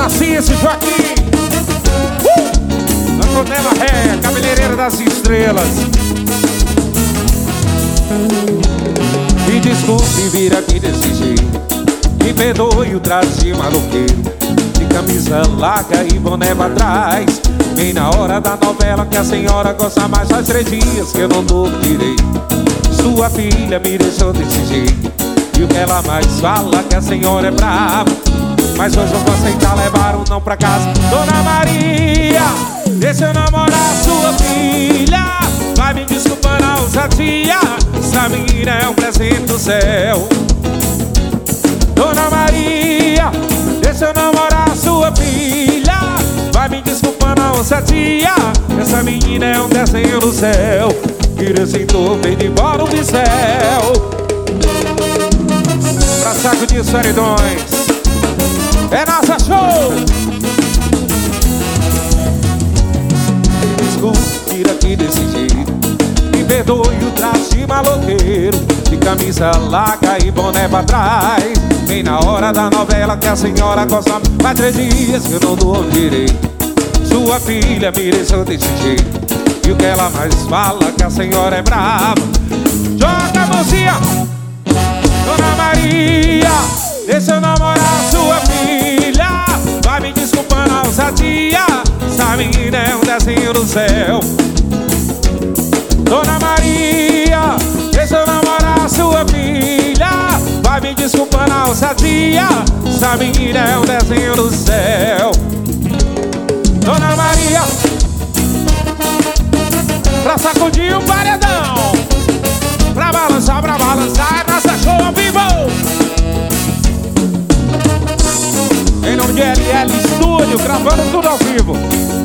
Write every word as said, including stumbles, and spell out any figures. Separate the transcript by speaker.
Speaker 1: Narciso, Joaquim, uh! Na Conela Ré, cabeleireira das estrelas. Me desculpe vir aqui desse jeito, me perdoe o traje de maloqueiro, de camisa larga e boné pra trás. Bem na hora da novela que a senhora gosta mais. Faz três dias que eu não dou direito. Sua filha me deixou desse jeito, e o que ela mais fala que a senhora é brava. Mas hoje eu vou aceitar levar um não pra casa. Dona Maria, deixa eu namorar sua filha. Vai me desculpando a ousadia, essa menina é um presente do céu. Dona Maria, deixa eu namorar sua filha. Vai me desculpando a ousadia, essa menina é um desenho do céu. Vira sentou, vem de embora o céu. Pra saco de solidões, é nossa show. Desculpe vir aqui desse jeito, me perdoe o traje de maloqueiro, de camisa larga e boné pra trás. Bem na hora da novela que a senhora gosta. Faz três dias que eu não dou direito. Sua filha me deixou desse jeito, e o que ela mais fala que a senhora é brava. Joga a mãozinha. Dona Maria, deixa eu namorar sua filha. Vai me desculpando a ousadia, essa menina é um desenho do céu. Dona Maria, deixa eu namorar sua filha. Vai me desculpando a ousadia, essa menina é um desenho do céu. Dona Maria, pra sacudir o paredão, pra balançar, pra balançar, nossa show ao vivo. Em nome de L L Studio, gravando tudo ao vivo.